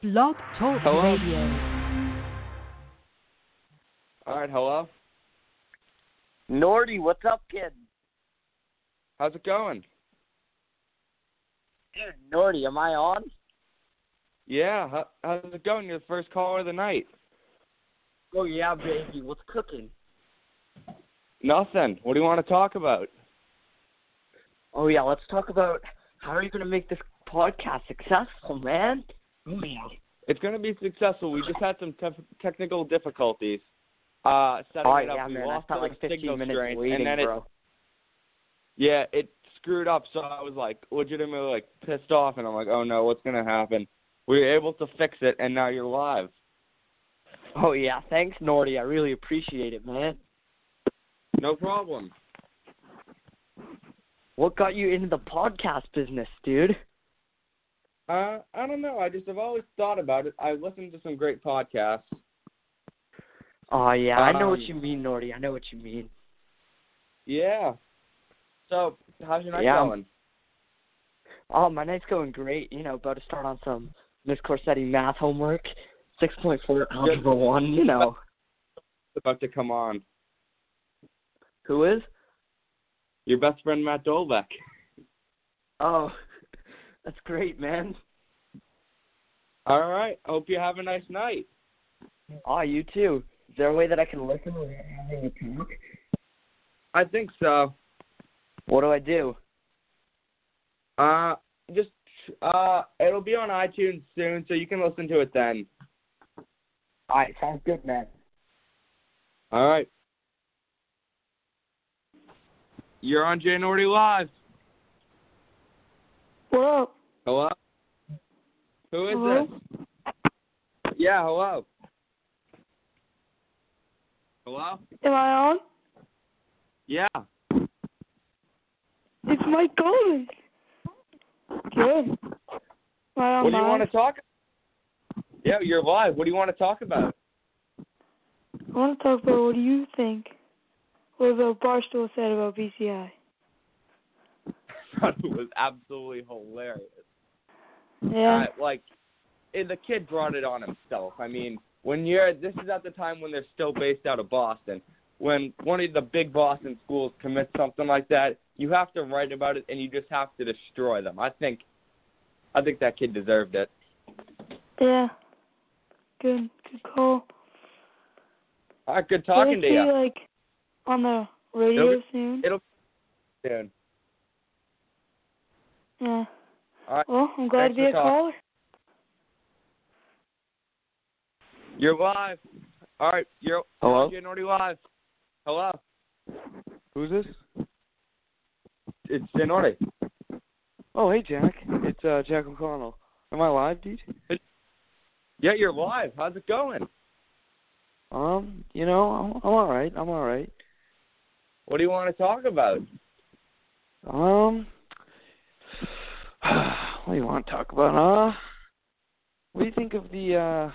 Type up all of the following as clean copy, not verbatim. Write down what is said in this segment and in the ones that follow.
Blog Talk Hello? Radio. All right, hello? Nordy, what's up, kid? How's it going? Dude, Nordy, am I on? Yeah, how's it going? You're the first caller of the night. Oh, yeah, baby. What's cooking? Nothing. What do you want to talk about? Oh, yeah, let's talk about how are you going to make this podcast successful, man? Oh, yeah. It's going to be successful. We just had some technical difficulties setting Oh, it up. yeah, We man. I lost spent our like 15 signal minutes strength, waiting, and then bro. it screwed up, so I was like legitimately like pissed off, and I'm like, oh no, what's going to happen? We were able to fix it, and now you're live. Oh, yeah. Thanks, Nordy. I really appreciate it, man. No problem. What got you into the podcast business, dude? I don't know. I've always thought about it. I listened to some great podcasts. Oh, yeah. I know what you mean, Nordy. I know what you mean. Yeah. So, how's your night Yeah. going? Oh, my night's going great. You know, about to start on some Miss Corsetti math homework. 6.4 Algebra 1, you know. About to come on. Who is? Your best friend, Matt Dolbeck. Oh, that's great, man. All right. Hope you have a nice night. Oh, you too. Is there a way that I can listen without having a talk? I think so. What do I do? Just it'll be on iTunes soon, so you can listen to it then. All right, sounds good, man. All right. You're on Jay Nordy Live. What up? Hello? Who is Hello? this? Yeah, hello. Hello? Am I on? Yeah. It's Mike Goldman. Good. Am I on What do you live? want to talk? Yeah, you're live. What do you want to talk about? I want to talk about what do you think? What about Barstool said about BCI? It was absolutely hilarious. Yeah. The kid brought it on himself. I mean, this is at the time when they're still based out of Boston. When one of the big Boston schools commits something like that, you have to write about it, and you just have to destroy them. I think that kid deserved it. Yeah. Good call. All right, good talking to you. Will it be, on the radio soon? It'll be soon. Yeah. All right. Well, I'm glad to Thanks be a for talking. caller. You're live. All right, you're Hello? Jay Nordy Live. Hello. Who's this? It's Jay Nordy. Oh, hey, Jack. It's Jack O'Connell. Am I live, dude? Yeah, you're live. How's it going? You know, I'm all right. I'm all right. What do you want to talk about? What do you want to talk about? What do you think of the,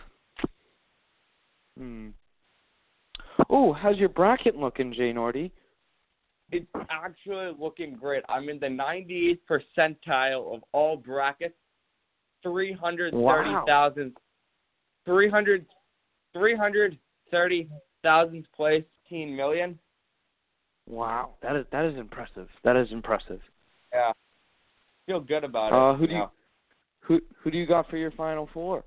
Oh, how's your bracket looking, Jay Nordy? It's actually looking great. I'm in the 98th percentile of all brackets. 330,000 330,000th place, 15 million. Wow, that is impressive. That is impressive. Yeah. Feel good about it. Who do you got for your Final Four?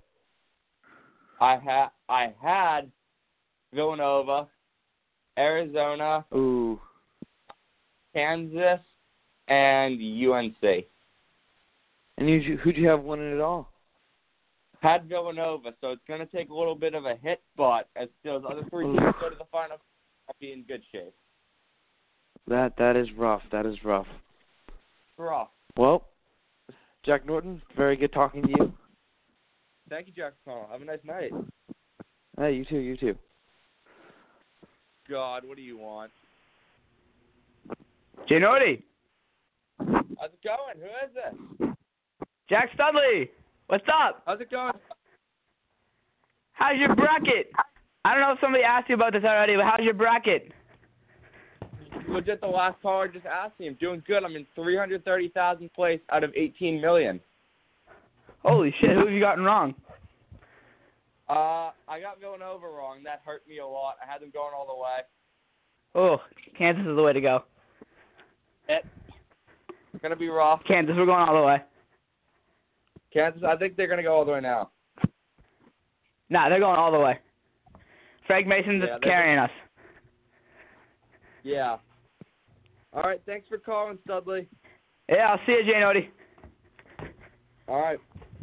I had Villanova, Arizona, Ooh. Kansas, and UNC. And who'd you have winning it all? Had Villanova, so it's going to take a little bit of a hit, but as those other three teams go to the Final Four, I'll be in good shape. That is rough. That is rough. Rough. Well, Jack Norton, very good talking to you. Thank you, Jack O'Connell. Have a nice night. Hey, you too, you too. God, what do you want? Jay Nordy. How's it going? Who is this? Jack Studley. What's up? How's it going? How's your bracket? I don't know if somebody asked you about this already, but how's your bracket? Legit, the last caller just asked me. I'm doing good. I'm in 330,000th place out of 18 million. Holy shit, who have you gotten wrong? I got Villanova wrong. That hurt me a lot. I had them going all the way. Oh, Kansas is the way to go. It's gonna be rough. Kansas, we're going all the way. Kansas, I think they're gonna go all the way now. Nah, they're going all the way. Frank Mason's carrying us. Yeah. All right, thanks for calling, Studley. Yeah, I'll see you, Jay Nody. All right.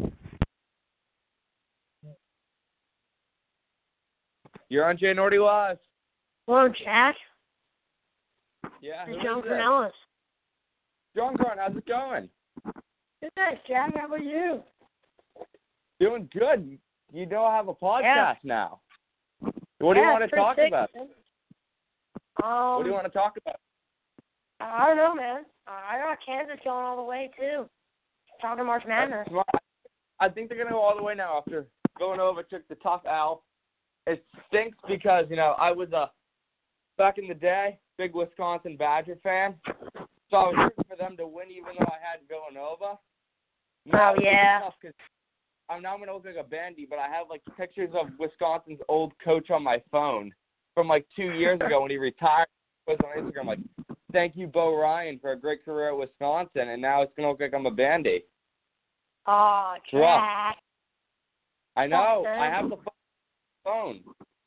You're on Jay Nordy Live. Hello, Jack. Yeah, It's who John is this? Cornelis. John Grant, how's it going? Good, thanks, Jack. How about you? Doing good. You know I have a podcast now. What do you want to talk about? What do you want to talk about? I don't know, man. I got Kansas going all the way, too. Talking March Madness. I think they're going to go all the way now after Villanova took the tough L. It stinks because, I was back in the day, big Wisconsin Badger fan. So I was rooting for them to win even though I had Villanova. Now yeah. I'm going to look like a bandy, but I have, pictures of Wisconsin's old coach on my phone from, 2 years ago when he retired. It was on Instagram, thank you, Bo Ryan, for a great career at Wisconsin, and now it's going to look like I'm a bandy. Oh, Jack. I know. I have the phone.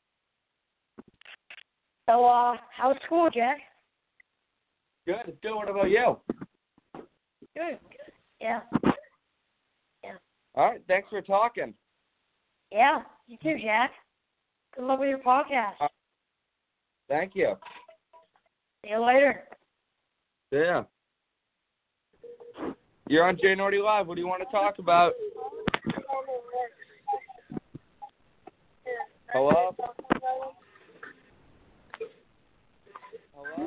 So, how's school, Jack? Good. It's good. What about you? Good. Yeah. All right. Thanks for talking. Yeah. You too, Jack. Good luck with your podcast. Thank you. See you later. Yeah. You're on Jay Nordy Live. What do you want to talk about? Hello? Hello?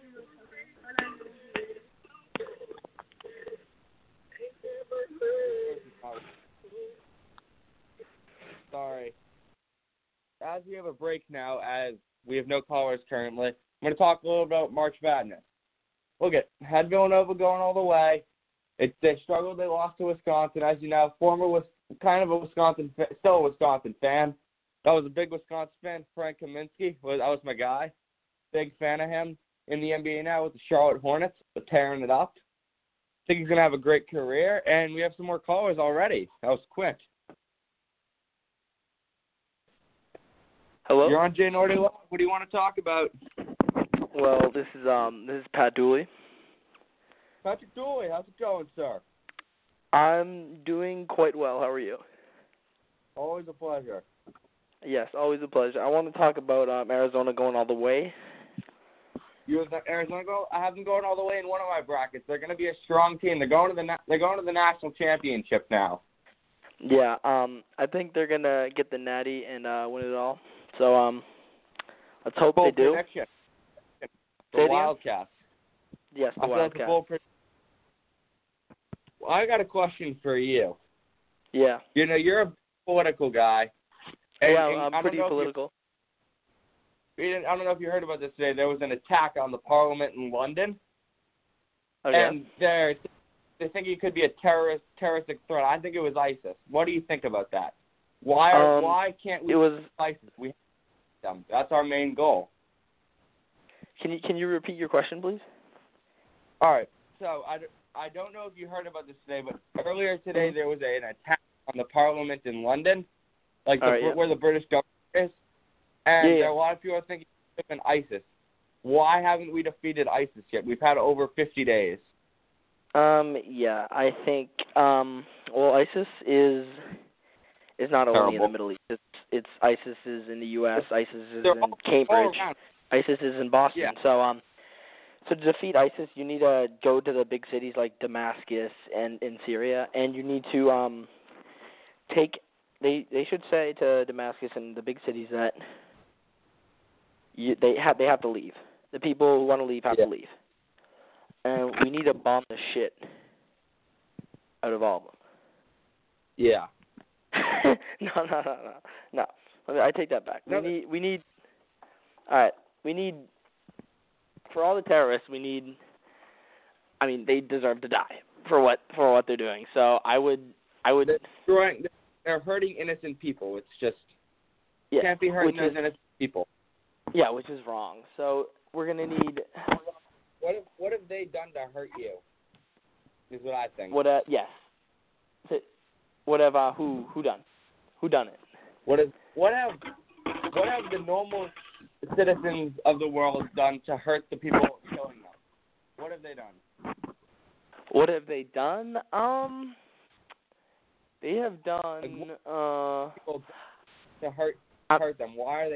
Sorry. As we have a break now, as we have no callers currently, I'm going to talk a little about March Madness. Look at had Villanova going all the way. They struggled. They lost to Wisconsin, as you know. Kind of a Wisconsin, still a Wisconsin fan. I was a big Wisconsin fan. Frank Kaminsky, that was my guy. Big fan of him in the NBA now with the Charlotte Hornets, tearing it up. I think he's going to have a great career, and we have some more callers already. That was quick. Hello? You're on Jay Nordy Live. What do you want to talk about? Well, this is Pat Dooley. Patrick Dooley, how's it going, sir? I'm doing quite well. How are you? Always a pleasure. Yes, always a pleasure. I want to talk about Arizona going all the way. You have Arizona go? I have them going all the way in one of my brackets. They're going to be a strong team. They're going to the national championship now. Yeah, I think they're gonna get the Natty and win it all. So let's hope they do. Prediction. The Say Wildcats. Yes, the Wildcats. Well, I got a question for you. Yeah. You're a political guy. And I'm pretty political. I don't know if you heard about this today. There was an attack on the Parliament in London. Okay. And they think it could be a terroristic threat. I think it was ISIS. What do you think about that? Why can't we ISIS? We have them. That's our main goal. Can you repeat your question, please? All right. So I don't know if you heard about this today, but earlier today there was an attack on the Parliament in London, where the British government is, and there are a lot of people are thinking it's been ISIS. Why haven't we defeated ISIS yet? We've had over 50 days. Yeah, I think ISIS is not only in the Middle East. It's ISIS is in the U.S. ISIS is in Cambridge. ISIS is in Boston. Yeah. So to defeat ISIS, you need to go to the big cities like Damascus and in Syria, and you need to take. They should say to Damascus and the big cities that they have to leave. The people who want to leave have to leave. And we need to bomb the shit out of all of them. Yeah. No. I take that back. We need. All right. We need. For all the terrorists, we need. They deserve to die for what they're doing. So I would. They're they're hurting innocent people. It's just Yeah, can't be hurting those innocent people. Yeah, which is wrong. So we're gonna need. What have they done to hurt you? Is what I think. Yes. What have who done? Who done it? What have the normal citizens of the world done to hurt the people killing them? What have they done? What have they done? They have done People to hurt them. Why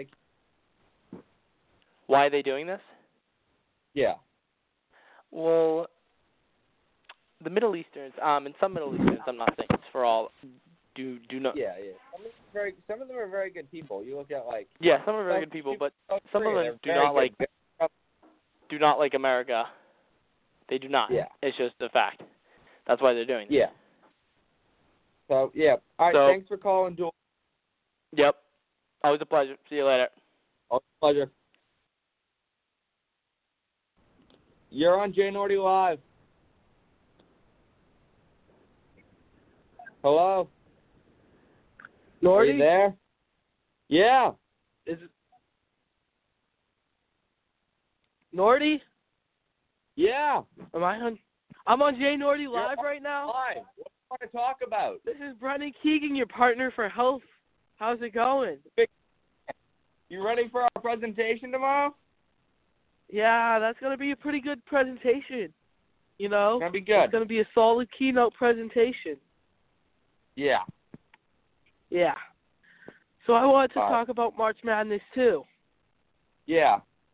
are they doing this? Yeah. Well, the Middle Easterns, and some Middle Easterns, I'm not saying it's for all, do not. Yeah. Some of them are very good people. You look at some are very good people, but some of them do not like America. They do not. Yeah. It's just a fact. That's why they're doing it. Yeah. So yeah. All right. Thanks for calling, Joel. Yep. Always a pleasure. See you later. Always a pleasure. You're on Jay Nordy Live. Hello? Nordy? Are you there? Yeah. Is it Nordy? Yeah. Am I on? I'm on Jay Nordy Live right now. Live. What do you want to talk about? This is Brendan Keegan, your partner for health. How's it going? You ready for our presentation tomorrow? Yeah, that's going to be a pretty good presentation. You know? It's going to be good. It's going to be a solid keynote presentation. Yeah. Yeah. So I wanted to talk about March Madness, too. Yeah.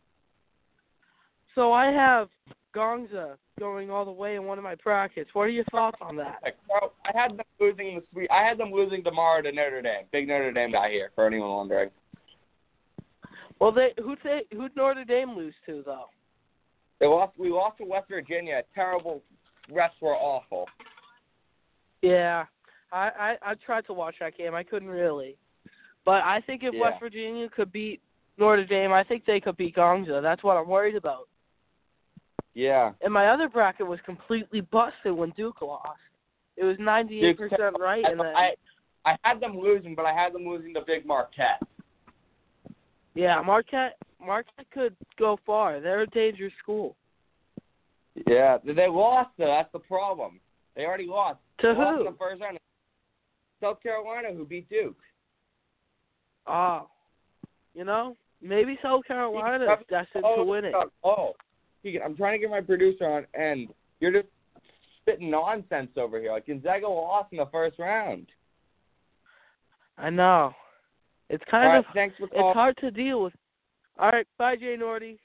So I have Gonza going all the way in one of my brackets. What are your thoughts on that? So I had them losing tomorrow to Notre Dame. Big Notre Dame guy here, for anyone wondering. Well, who'd Notre Dame lose to, though? We lost to West Virginia. Terrible. Refs were awful. Yeah. I tried to watch that game. I couldn't really. But I think if West Virginia could beat Notre Dame, I think they could beat Gonza. That's what I'm worried about. Yeah. And my other bracket was completely busted when Duke lost. It was 98% right. I had them losing, but I had them losing to Big Marquette. Yeah, Marquette could go far. They're a dangerous school. Yeah, they lost, though. That's the problem. They already lost. To who? Lost in the first round. South Carolina, who beat Duke. Oh. Maybe South Carolina is destined to win it. I'm trying to get my producer on, and you're just spitting nonsense over here. Gonzaga lost in the first round. I know. It's thanks for calling. It's hard to deal with. All right, bye, Jay Nordy.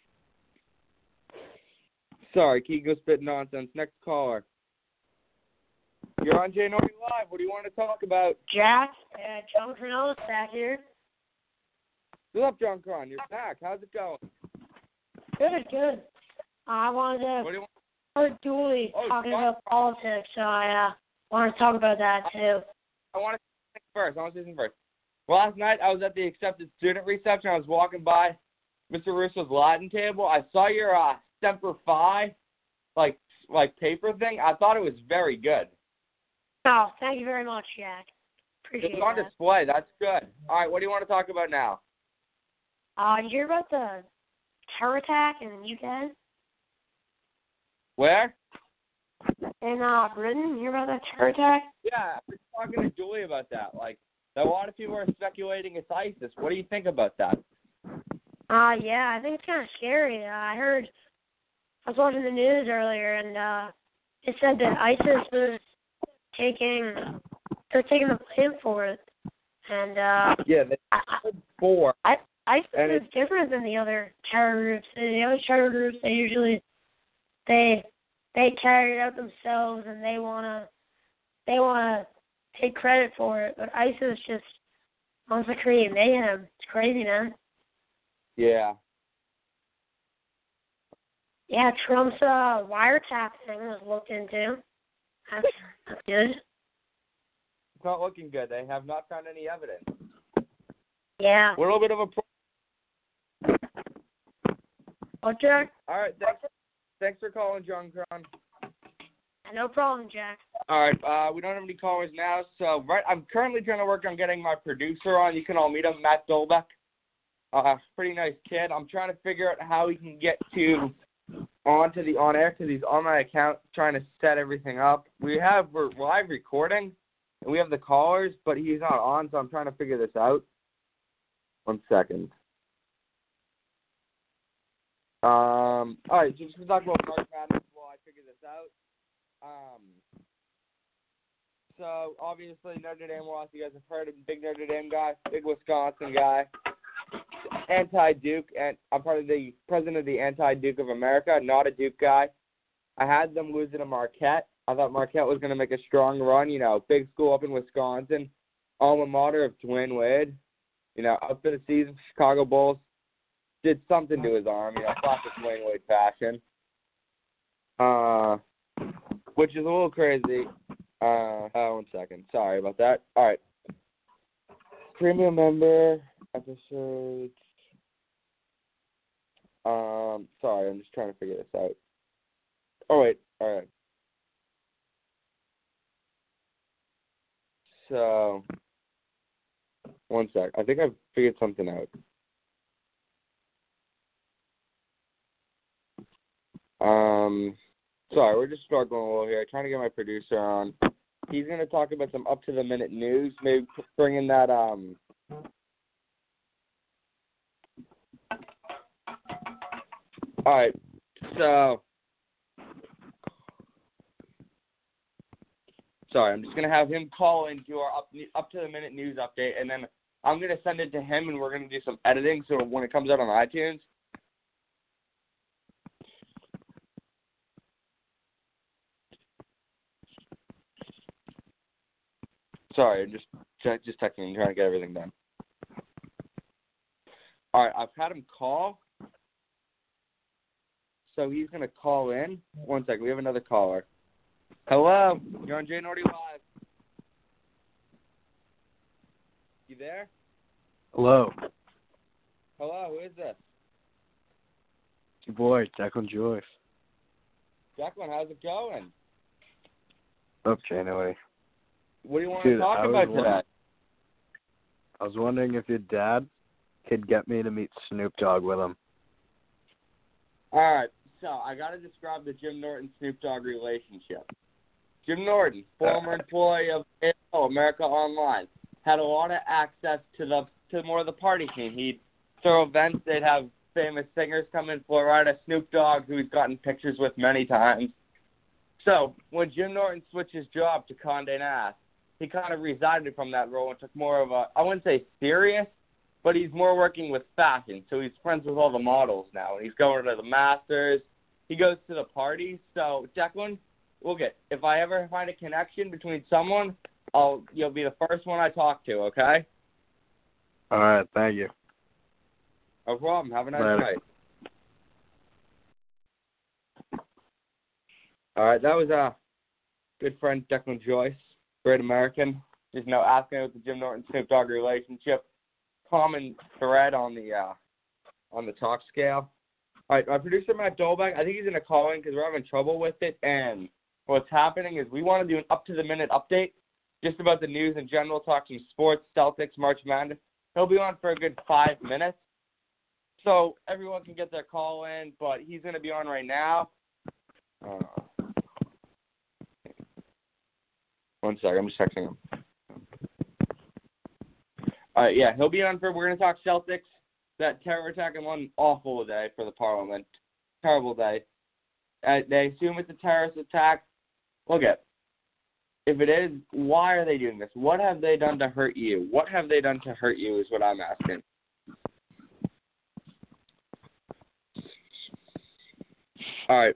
Sorry, Keegan spitting nonsense. Next caller. You're on Jay Nordy Live. What do you want to talk about? Jack, John Cornell is back here. What's up, John Cron? You're back. How's it going? Good. I wanted to start dually talking about politics, so I want to talk about that, too. I want to say something first. Last night, I was at the accepted student reception. I was walking by Mr. Russo's Latin table. I saw your Semper Fi, like paper thing. I thought it was very good. Oh, thank you very much, Jack. Appreciate it. It's on display. That's good. All right, what do you want to talk about now? Did you hear about the terror attack in the UK? Where? In Britain. You hear about that terror attack? Yeah, I was talking to Julie about that. A lot of people are speculating it's ISIS. What do you think about that? Yeah, I think it's kind of scary. I was watching the news earlier, and it said that ISIS was taking the blame for it. And yeah, they said 4. ISIS is different than the other terror groups. The other terror groups, they carry it out themselves, and they wanna take credit for it. But ISIS just wants to create mayhem. It's crazy, man. Yeah. Yeah, Trump's wiretap thing was looked into. That's good. It's not looking good. They have not found any evidence. Yeah. A little bit of a Okay. All right, thanks for calling, John Cron. No problem, Jack. All right, we don't have any callers now, so I'm currently trying to work on getting my producer on. You can all meet him, Matt Dolbeck. Pretty nice kid. I'm trying to figure out how he can get onto the on-air because he's on my account trying to set everything up. We're live recording, and we have the callers, but he's not on, so I'm trying to figure this out. 1 second. All right, just to talk about March Madness while I figure this out. So, obviously, Notre Dame lost. You guys have heard of him. Big Notre Dame guy, big Wisconsin guy, anti-Duke, and I'm part of the president of the Anti-Duke of America, not a Duke guy. I had them losing to Marquette. I thought Marquette was going to make a strong run, big school up in Wisconsin, alma mater of Dwayne Wade. Up for the season, Chicago Bulls did something to his arm, classic Dwayne Wade fashion, which is a little crazy. 1 second. Sorry about that. All right. Premium member episode. Sorry, I'm just trying to figure this out. Oh, wait. All right. So, 1 sec. I think I've figured something out. Sorry, we're just struggling a little here. Trying to get my producer on. He's going to talk about some up-to-the-minute news, maybe bring in that, All right, so, sorry, I'm just going to have him call in to our up-to-the-minute news update, and then I'm going to send it to him, and we're going to do some editing, so when it comes out on iTunes, sorry, I'm just texting and trying to get everything done. All right, I've had him call. So he's going to call in. 1 second, we have another caller. Hello, you're on Jay Nordy Live. You there? Hello. Hello, who is this? It's your boy, Declan Joyce. Declan, how's it going? Up, Jay Nordy. What do you want to talk about today? I was wondering if your dad could get me to meet Snoop Dogg with him. All right, so I got to describe the Jim Norton-Snoop Dogg relationship. Jim Norton, former employee of America Online, had a lot of access to more of the party scene. He'd throw events. They'd have famous singers come in, Florida, Snoop Dogg, who he's gotten pictures with many times. So when Jim Norton switched his job to Condé Nast, he kind of resided from that role and took more of a, I wouldn't say serious, but he's more working with fashion. So he's friends with all the models now, and he's going to the Masters. He goes to the parties. So, Declan, if I ever find a connection between someone, you'll be the first one I talk to, okay? All right, thank you. No problem. Have a nice night. All right, that was a good friend, Declan Joyce, great American. Just asking about the Jim Norton-Snoop Dogg relationship. Common thread on the talk scale. All right, my producer, Matt Dolbeck, I think he's going to call in because we're having trouble with it. And what's happening is we want to do an up-to-the-minute update just about the news in general, talk some sports, Celtics, March Madness. He'll be on for a good 5 minutes. So everyone can get their call in, but he's going to be on right now. 1 second, I'm just texting him. All right, yeah, he'll be on we're going to talk Celtics. That terror attack in one awful day for the Parliament. Terrible day. They assume it's a terrorist attack. Look at if it is, why are they doing this? What have they done to hurt you? What have they done to hurt you is what I'm asking. All right.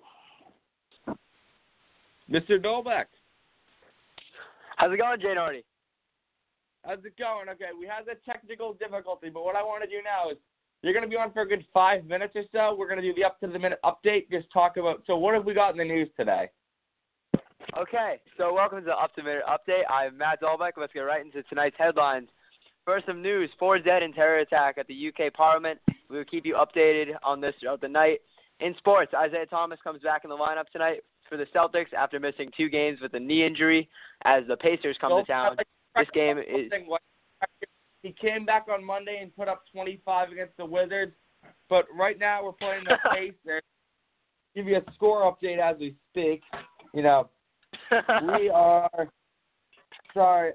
Mr. Dolbeck. How's it going, Jay Nordy? How's it going? Okay, we had the technical difficulty, but what I want to do now is you're going to be on for a good 5 minutes or so. We're going to do the up-to-the-minute update, just talk about, so what have we got in the news today? Okay, so welcome to the up-to-the-minute update. I'm Matt Dolbeck. Let's get right into tonight's headlines. First, some news. 4 dead in terror attack at the UK Parliament. We will keep you updated on this throughout the night. In sports, Isaiah Thomas comes back in the lineup tonight for the Celtics after missing 2 games with a knee injury as the Pacers come to town. This game is... He came back on Monday and put up 25 against the Wizards, but right now we're playing the Pacers. Give you a score update as we speak. You know, we are... Sorry,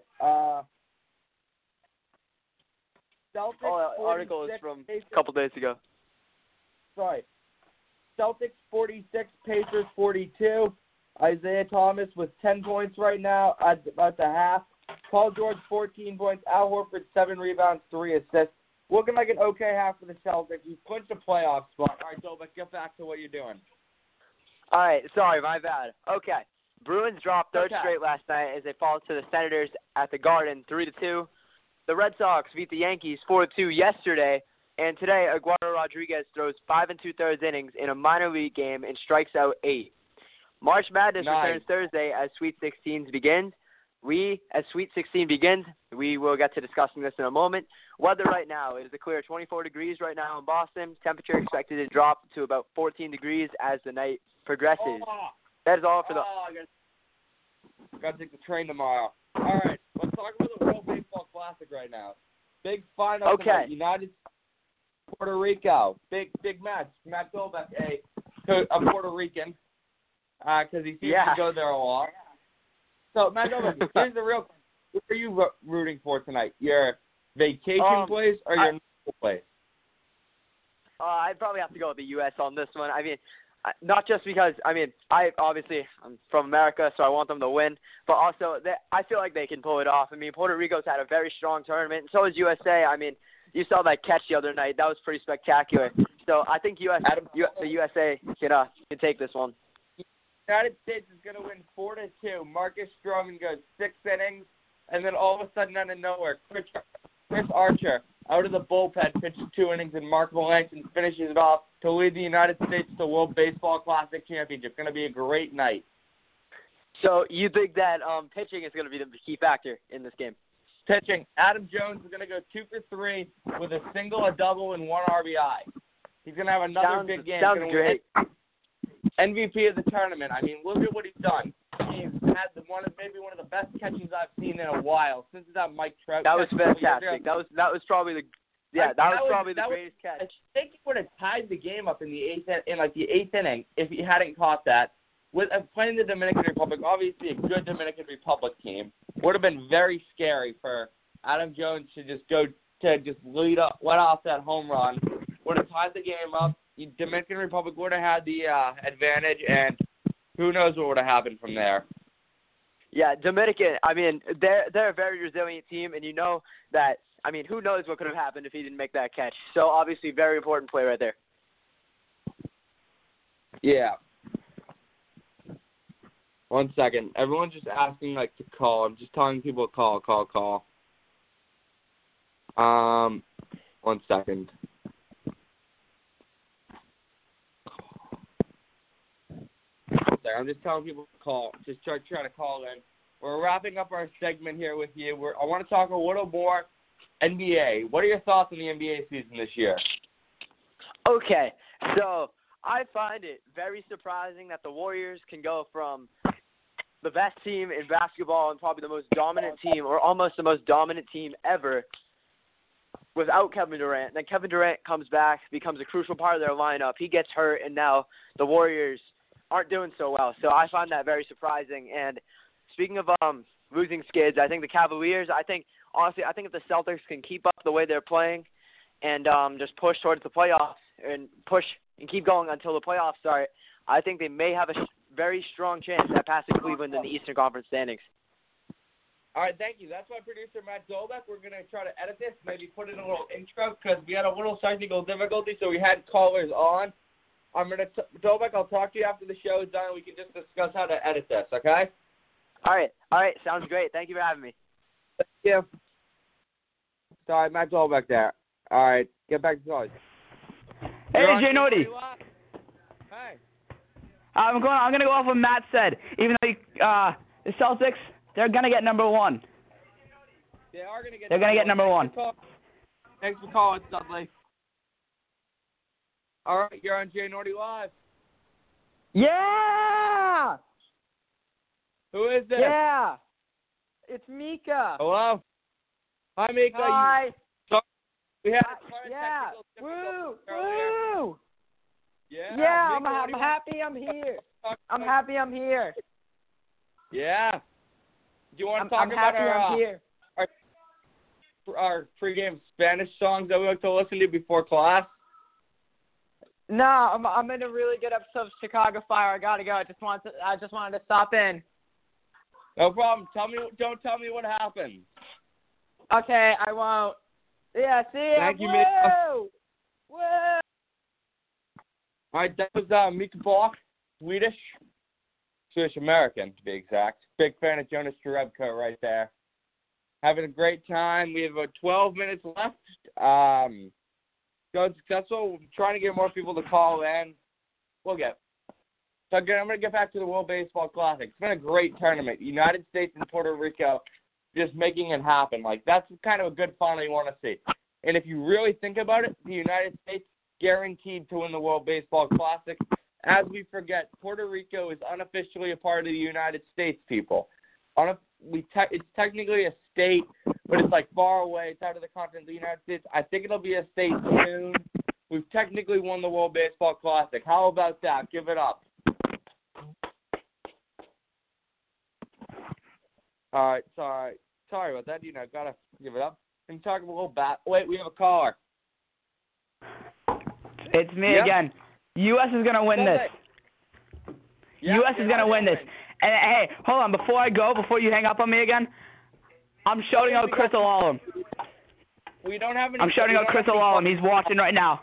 Celtics article is from a couple days ago. Sorry. Celtics 46, Pacers 42. Isaiah Thomas with 10 points right now at about the half. Paul George 14 points. Al Horford 7 rebounds, 3 assists. Looking like an okay half for the Celtics. He's clinched a playoff spot. All right, Dolbeck, get back to what you're doing. All right, sorry, my bad. Okay. Bruins dropped third straight last night as they fall to the Senators at the Garden 3-2. The Red Sox beat the Yankees 4-2 yesterday, and today Eduardo Rodriguez throws 5 2/3 innings in a minor league game and strikes out 8. March Madness returns Thursday as Sweet 16 begins. As Sweet 16 begins, we will get to discussing this in a moment. Weather right now is a clear 24 degrees right now in Boston. Temperature expected to drop to about 14 degrees as the night progresses. That is all for the... I got to take the train tomorrow. All right, let's talk about the World Baseball Classic right now. Big final tonight. United Puerto Rico. Big match. Matt Dolbeck, a Puerto Rican, because he seems to go there a lot. So, Matt Dolbeck, here's the real question. Who are you rooting for tonight? Your vacation place or your normal place? I'd probably have to go with the U.S. on this one. I mean, not just because, I'm from America, so I want them to win, but also I feel like they can pull it off. I mean, Puerto Rico's had a very strong tournament, and so is USA. I mean, you saw that catch the other night. That was pretty spectacular. So I think the USA can take this one. The United States is going to win 4-2. Marcus Stroman goes 6 innings, and then all of a sudden, out of nowhere, Chris Archer, out of the bullpen, pitches 2 innings, and Mark Melancon finishes it off to lead the United States to the World Baseball Classic Championship. It's going to be a great night. So you think that pitching is going to be the key factor in this game? Pitching, Adam Jones is going to go 2 for 3 with a single, a double, and 1 RBI. He's going to have another big game. Sounds great. MVP of the tournament. I mean, look at what he's done. He's had one of the best catches I've seen in a while since that Mike Trout. That was fantastic. That was probably the greatest catch. I think he would have tied the game up in the eighth inning if he hadn't caught that. With playing the Dominican Republic, obviously a good Dominican Republic team, would have been very scary for Adam Jones to let off that home run. Would have tied the game up. The Dominican Republic would have had the advantage, and who knows what would have happened from there. Yeah, Dominican, I mean, they're a very resilient team, and you know that, I mean, who knows what could have happened if he didn't make that catch. So, obviously, very important play right there. Yeah. 1 second. Everyone's just asking, to call. I'm just telling people to call. 1 second. I'm just telling people to call. Just try to call in. We're wrapping up our segment here with you. I want to talk a little more NBA. What are your thoughts on the NBA season this year? Okay, so I find it very surprising that the Warriors can go from the best team in basketball and probably the most dominant team, or almost the most dominant team ever, without Kevin Durant. Then Kevin Durant comes back, becomes a crucial part of their lineup. He gets hurt, and now the Warriors aren't doing so well. So I find that very surprising. And speaking of losing skids, I think the Cavaliers, honestly, if the Celtics can keep up the way they're playing and just push towards the playoffs and push and keep going until the playoffs start, I think they may have a very strong chance at passing Cleveland in the Eastern Conference standings. All right, thank you. That's my producer, Matt Dolbeck. We're going to try to edit this, maybe put in a little intro because we had a little technical difficulty, so we had callers on. Dolbeck, I'll talk to you after the show is done, and we can just discuss how to edit this, okay? All right. Sounds great. Thank you for having me. Thank you. Sorry, Matt Dolbeck there. All right, get back to the calls. Hey, Jay Nordy. Hey. I'm going to go off what Matt said. Even though the Celtics, they're going to get number 1. They are going to get. They're going to get number 1. Thanks for calling, Dudley. All right, you're on Jay Nordy Live. Yeah! Who is this? Yeah! It's Mika. Hello? Hi, Mika. Hi. We had Yeah. technical Woo! difficulties earlier. Woo! Yeah. Yeah, Mika, I'm happy I'm here. I'm happy I'm here. Yeah. Do you want to talk I'm about happy I'm here. our pregame Spanish songs that we like to listen to before class? No, I'm in a really good episode of Chicago Fire. I gotta go. I just wanted to stop in. No problem. Don't tell me what happened. Okay, I won't. Yeah, see ya. Thank you, Woo! Mika. Woo! All right, that was Mika Bach, Swedish American to be exact. Big fan of Jonas Jerebko right there. Having a great time. We have about 12 minutes left. Going successful. We're trying to get more people to call in. We'll get. So again, I'm going to get back to the World Baseball Classic. It's been a great tournament. United States and Puerto Rico just making it happen. Like, that's kind of a good final you want to see. And if you really think about it, the United States guaranteed to win the World Baseball Classic. As we forget, Puerto Rico is unofficially a part of the United States, people. It's technically a state, but it's like far away. It's out of the continent of the United States. I think it'll be a state soon. We've technically won the World Baseball Classic. How about that? Give it up. All right, sorry about that. Gotta give it up. Can you talk a little bat? Wait, we have a caller. It's me again. U.S. is gonna win this. U.S. is gonna win this. And hey, hold on. Before you hang up on me again, I'm shouting out Chris Alalum. We don't have any. I'm shouting out Chris Alalum. He's watching right now.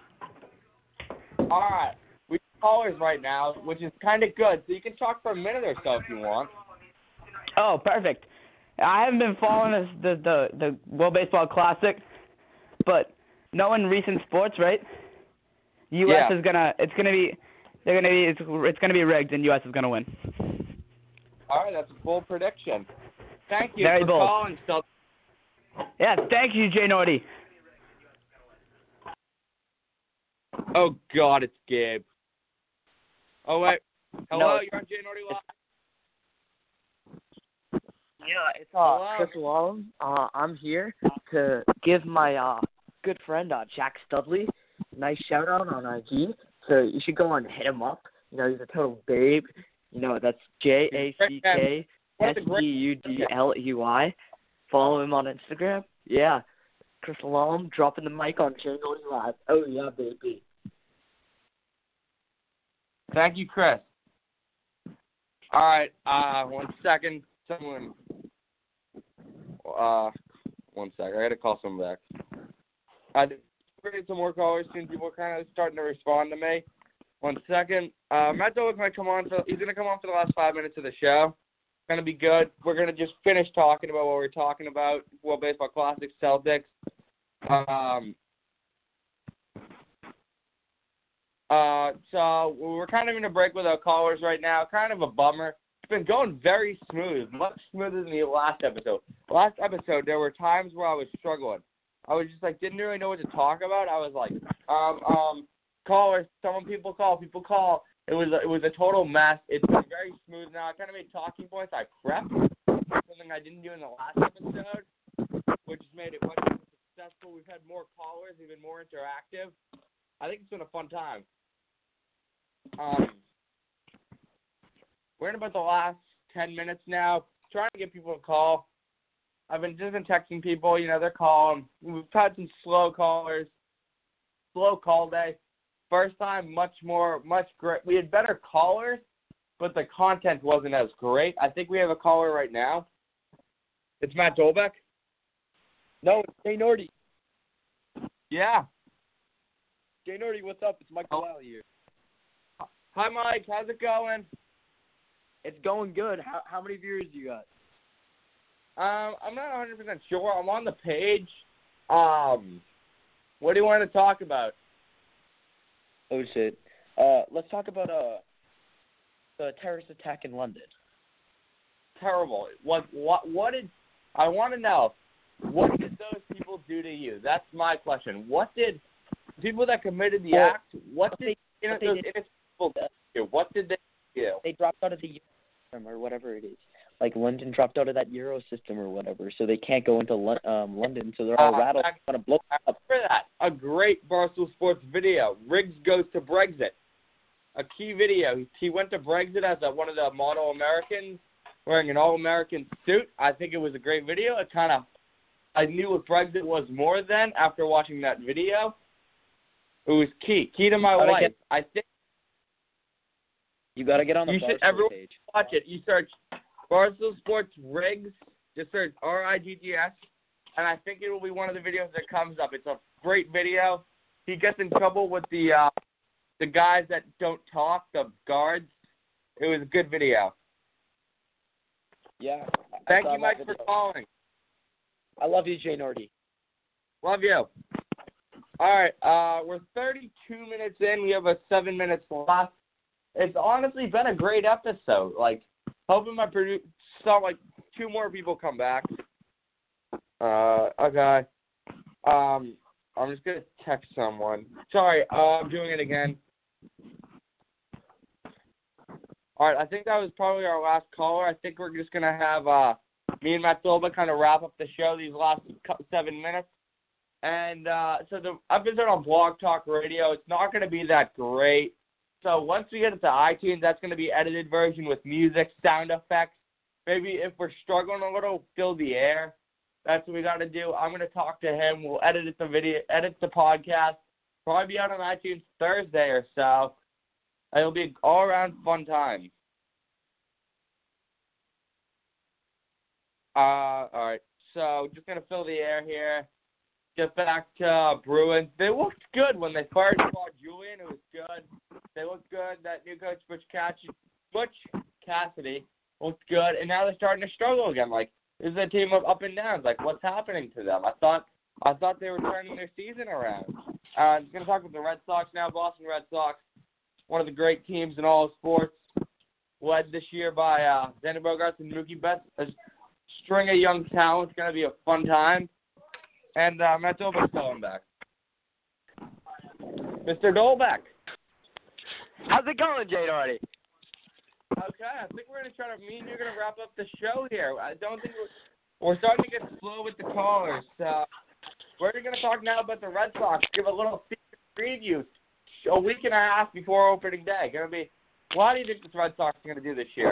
All right, we have callers right now, which is kind of good. So you can talk for a minute or so if you want. Oh, perfect. I haven't been following the World Baseball Classic, but knowing recent sports, right? U.S. is it's gonna be rigged, and U.S. is gonna win. All right, that's a bold prediction. Thank you Very for bold. calling. So. Yeah, thank you, Jay Nordy. Oh God, it's Gabe. Oh wait, hello, No. You're on Jay Nordy Live. Yeah, it's Hello. Chris Alalum. I'm here to give my good friend Jack Studley a nice shout out on IG. So you should go and hit him up. You know, he's a total babe. You know, that's JACKSTUDLEY. Follow him on Instagram. Yeah. Chris Alalum dropping the mic on Jay Nordy Live. Oh yeah, baby. Thank you, Chris. All right, 1 second. Someone. 1 second. I got to call someone back. We're getting some more callers soon. People are kind of starting to respond to me. 1 second. Matt Dolik might come on. He's going to come on for the last 5 minutes of the show. It's going to be good. We're going to just finish talking about what we're talking about. World Baseball Classic, Celtics. So we're kind of in a break with our callers right now. Kind of a bummer. It's been going very smooth, much smoother than the last episode. Last episode, there were times where I was struggling. I was just like, didn't really know what to talk about. I was like, callers, people call. It was a total mess. It's been very smooth now. I kind of made talking points. I prepped, something I didn't do in the last episode, which has made it much more successful. We've had more callers, we've been more interactive. I think it's been a fun time. We're in about the last 10 minutes now, trying to get people to call. I've been texting people, they're calling. We've had some slow callers, slow call day. First time, much great. We had better callers, but the content wasn't as great. I think we have a caller right now. It's Matt Dolbeck. No, it's Jay Nordy. Yeah. Jay Nordy, what's up? It's Mike Delisle here. Hi, Mike. How's it going? It's going good. How many viewers do you got? I'm not 100% sure. I'm on the page. What do you want to talk about? Oh shit. Let's talk about the terrorist attack in London. Terrible. What did I want to know? What did those people do to you? That's my question. What did people that committed the act? What did those innocent people do? to. What did they do? They dropped out of the Euro system or whatever it is. Like London dropped out of that Euro system or whatever, so they can't go into London, so they're all rattled. Going to blow up. For that, a great Barstool Sports video. Riggs goes to Brexit. A key video. He went to Brexit as one of the model Americans wearing an all-American suit. I think it was a great video. I knew what Brexit was more than after watching that video. It was key to my life. I think you got to get on the Barstool page. Watch it. You search Barstool Sports Riggs. Just search RIGGS, and I think it will be one of the videos that comes up. It's a great video. He gets in trouble with the guys that don't talk, the guards. It was a good video. Yeah. Thank you, Mike, for calling. I love you, Jay Nordy. Love you. All right, we're 32 minutes in. We have 7 minutes left. It's honestly been a great episode. Hoping my saw 2 more people come back. Okay. I'm just gonna text someone. Sorry, I'm doing it again. All right, I think that was probably our last caller. I think we're just gonna have me and Matt Dolba kind of wrap up the show these last 7 minutes. And so the episode on Blog Talk Radio, it's not going to be that great. So once we get it to iTunes, that's going to be edited version with music, sound effects. Maybe if we're struggling a little, fill the air. That's what we got to do. I'm going to talk to him. We'll edit the podcast. Probably be out on iTunes Thursday or so. It'll be an all-around fun time. All right. So just going to fill the air here. Get back to Bruins. They looked good when they fired Claude Julien. It was good. They looked good. That new coach, Butch Cassidy, looked good. And now they're starting to struggle again. This is a team of up and downs. What's happening to them? I thought they were turning their season around. I'm going to talk with the Red Sox now. Boston Red Sox, one of the great teams in all of sports, led this year by Xander Bogaerts and Mookie Betts. A string of young talent. It's going to be a fun time. And Matt Dolbeck's calling back. Mr. Dolbeck. How's it going, Jay Doherty? Okay, I think we're going to try to, me and you're going to wrap up the show here. I don't think we're starting to get slow with the callers. We're going to talk now about the Red Sox, give a little preview a week and a half before opening day. Going to be, what do you think the Red Sox are going to do this year?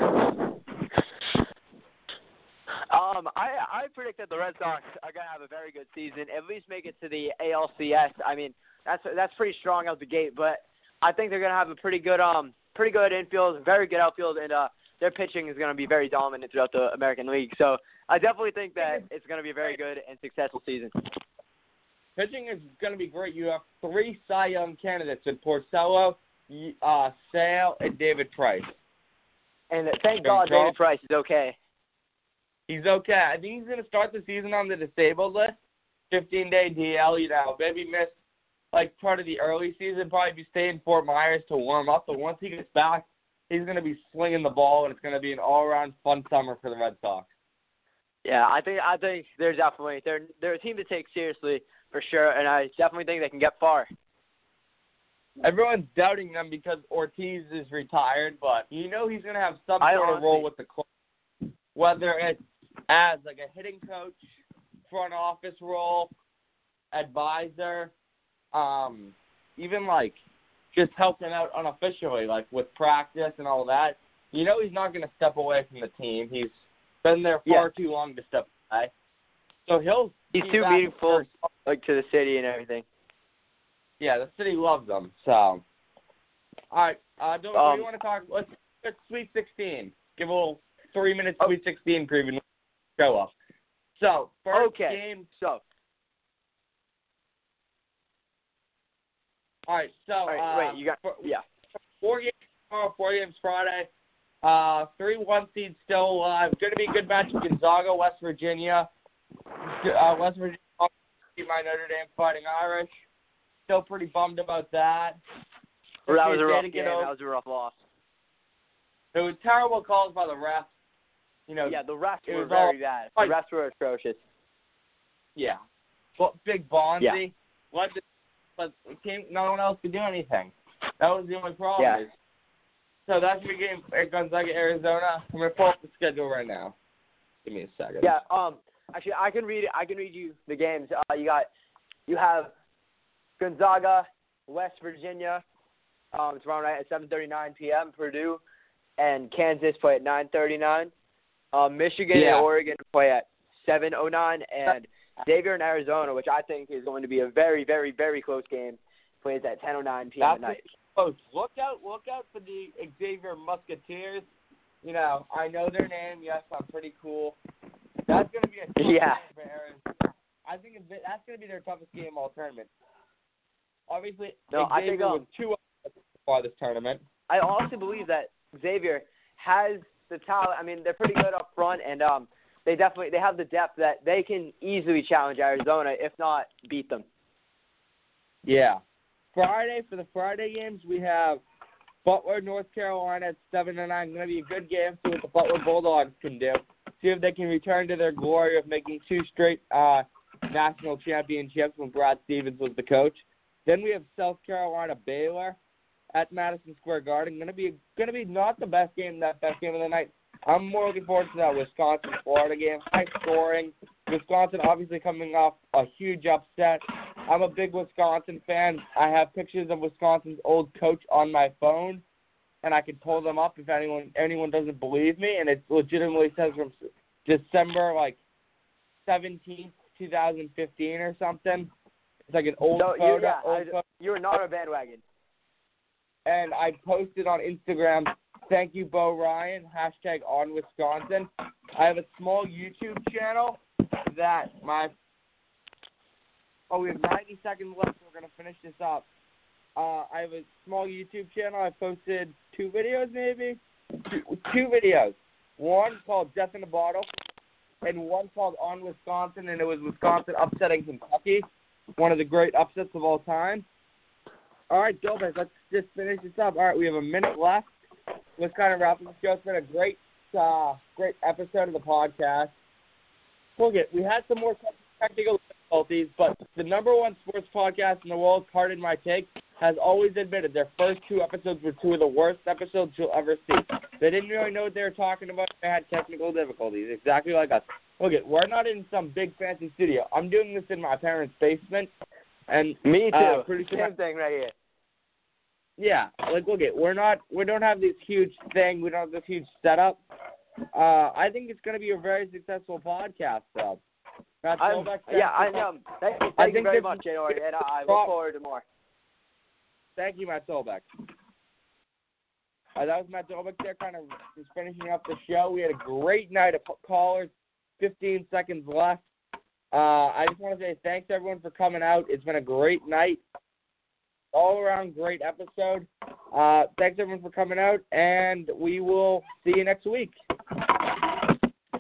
I predict that the Red Sox are going to have a very good season, at least make it to the ALCS. I mean, that's pretty strong out the gate, but I think they're going to have a pretty good infield, very good outfield, and their pitching is going to be very dominant throughout the American League. So I definitely think that it's going to be a very good and successful season. Pitching is going to be great. You have 3 Cy Young candidates in Porcello, Sale, and David Price. And thank God David Price is okay. He's okay. I think he's going to start the season on the disabled list, 15-day DL, maybe miss part of the early season, probably be staying in Fort Myers to warm up. But once he gets back, he's going to be slinging the ball, and it's going to be an all-around fun summer for the Red Sox. Yeah, I think they're definitely they're a team to take seriously for sure, and I definitely think they can get far. Everyone's doubting them because Ortiz is retired, but he's going to have some sort of role with the club, whether it's as a hitting coach, front office role, advisor, even just helping out unofficially, with practice and all that. He's not going to step away from the team. He's been there far too long to step away. So he's too meaningful, to the city and everything. Yeah, the city loves him. So, all right, what do you want to talk? Let's Sweet 16. Give a little 3-minute Sweet 16 preview. Show up. So first game. So. All right. So. Wait. You got. 4 games tomorrow. 4 games Friday. 3-1 seed still alive. Going to be a good match with Gonzaga, West Virginia. West Virginia beat my Notre Dame Fighting Irish. Still pretty bummed about that. That was a rough game. That was a rough loss. There was terrible calls by the refs. Yeah, the refs were very bad. The refs were atrocious. Yeah. Well, Big Bonzi. Yeah. But no one else could do anything. That was the only problem. Yeah. So that's the game at Gonzaga, Arizona. I'm gonna pull up the schedule right now. Give me a second. Yeah. Actually, I can read it. I can read you the games. You have Gonzaga, West Virginia. Tomorrow night at 7:39 p.m. Purdue and Kansas play at 9:39. Michigan and Oregon play at 7:09, and Xavier and Arizona, which I think is going to be a very, very, very close game, plays at 10:09 p.m. at night. Close. Look out for the Xavier Musketeers. You know, I know their name. Yes, I'm pretty cool. That's going to be a tough game for Arizona. I think that's going to be their toughest game all tournament. Obviously, Xavier was 2 for this tournament. I also believe that Xavier has the talent. I mean, they're pretty good up front, and they have the depth that they can easily challenge Arizona, if not beat them. Yeah. For the Friday games, we have Butler, North Carolina at 7-9. Going to be a good game. See what the Butler Bulldogs can do. See if they can return to their glory of making 2 straight national championships when Brad Stevens was the coach. Then we have South Carolina, Baylor at Madison Square Garden. Going to be not the best game of the night. I'm more looking forward to that Wisconsin-Florida game. High scoring. Wisconsin obviously coming off a huge upset. I'm a big Wisconsin fan. I have pictures of Wisconsin's old coach on my phone, and I can pull them up if anyone doesn't believe me. And it legitimately says from December 17th, 2015 or something. It's like an old photo. You're not a bandwagon. And I posted on Instagram, thank you, Bo Ryan, #OnWisconsin. I have a small YouTube channel that we have 90 seconds left. We're going to finish this up. I have a small YouTube channel. I posted 2 videos maybe. Two videos. One called Death in a Bottle and one called On Wisconsin, and it was Wisconsin upsetting Kentucky. One of the great upsets of all time. All right, Dobek, let's just finish this up. All right, we have a minute left. Let's kind of wrap up the show. It's been a great episode of the podcast. Look, we had some more technical difficulties, but the #1 sports podcast in the world, Pardon My Take, has always admitted their first 2 episodes were 2 of the worst episodes you'll ever see. They didn't really know what they were talking about. They had technical difficulties, exactly like us. Look, we're not in some big fancy studio. I'm doing this in my parents' basement. And me too. Same thing right here. Yeah, we don't have this huge thing. We don't have this huge setup. I think it's going to be a very successful podcast, though. I know. Thank you very much, Jay, and I look forward to more. Thank you, Matt Solbeck. That was Matt Solbeck there, kind of just finishing up the show. We had a great night of callers. 15 seconds left. I just want to say thanks, everyone, for coming out. It's been a great night. All-around great episode. Thanks, everyone, for coming out, and we will see you next week.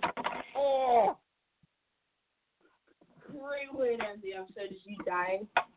Great way to end the episode is you dying.